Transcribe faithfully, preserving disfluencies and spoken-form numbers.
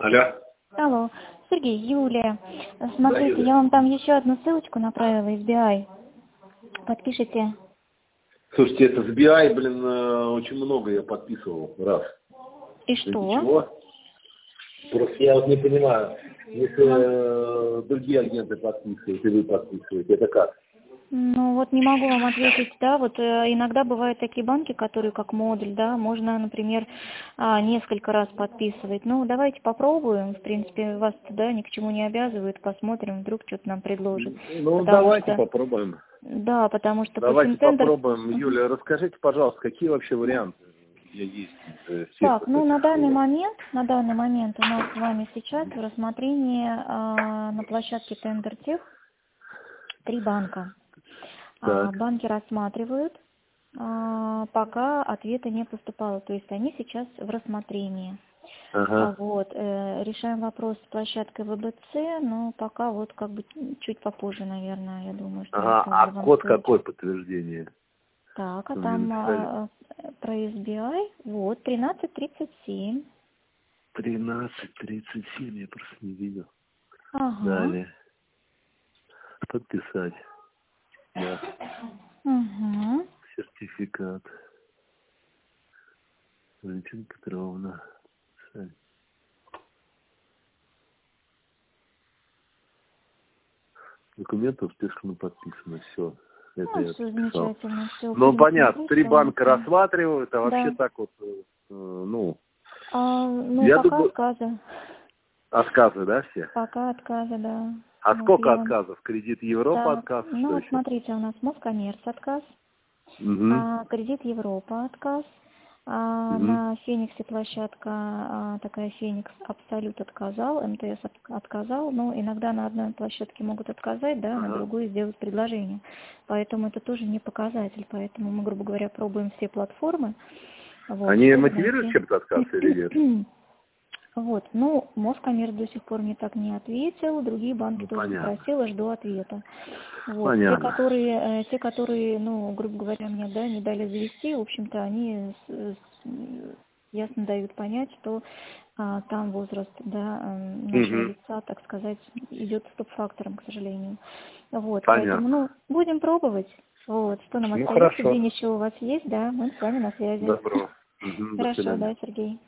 Алло. Алло. Сергей, Юлия. Смотрите, да, Юля, я вам там еще одну ссылочку направила из би ай. Подпишите. Слушайте, это с би ай, блин, очень много я подписывал раз. И что? Чего? Просто я вот не понимаю, если э, другие агенты подписывают, и вы подписываете, это как? Ну вот не могу вам ответить, да, вот э, иногда бывают такие банки, которые как модуль, да, можно, например, а, несколько раз подписывать. Ну давайте попробуем, в принципе, вас туда ни к чему не обязывают, посмотрим, вдруг что-то нам предложат. Ну давайте что... попробуем. Да, потому что давайте по Синтендер... попробуем. Юля, расскажите, пожалуйста, какие вообще варианты есть? Так, ну на данный момент, на данный момент у нас с вами сейчас в рассмотрении а, на площадке TenderTech три банка. А, банки рассматривают, а, пока ответа не поступало, то есть они сейчас в рассмотрении. Ага. Вот, э, решаем вопрос с площадкой вэ бэ цэ, но пока вот как бы чуть попозже, наверное, я думаю, что... Ага, а код ссылочку. Какой подтверждение? Так, а там а, про эс би ай, вот, тринадцать тридцать семь. тринадцать тридцать семь, я просто не видел. Ага. Далее. Подписать. Да. Угу. Сертификат. Валентина Петровна. Документы успешно подписаны. Все. Это ну, я все подписал. замечательно. Все, ну, понятно. смотреть, Три что... банка рассматривают, а вообще да. так вот, э, ну... А, ну, я пока думаю... отказы. Отказы, да, все? Пока отказы, да. А вот сколько вам... отказов? Кредит Европа так, отказ? ну, что вот еще? смотрите, у нас Москоммерц отказ, Угу. а, кредит Европа отказ, а, угу. на Фениксе площадка а, такая Феникс Абсолют отказал, эм тэ эс отказал, но иногда на одной площадке могут отказать, да, ага. на другой сделать предложение. Поэтому это тоже не показатель, поэтому мы, грубо говоря, пробуем все платформы. Вот, они мотивируют чем-то отказ или нет? Вот, ну, Москоммерц до сих пор мне так не ответил, другие банки ну, тоже понятно. Спросила, жду ответа. Вот. Те, которые, э, те, которые, ну, грубо говоря, мне, да, не дали завести, в общем-то, они с, с, ясно дают понять, что а, там возраст, да, нашего угу. лица, так сказать, идет стоп-фактором, к сожалению. Вот, понятно. Поэтому, ну, будем пробовать. Вот, что нам ну, остается, где ничего у вас есть, да, мы с вами на связи. Добро. Угу, хорошо, да, Сергей.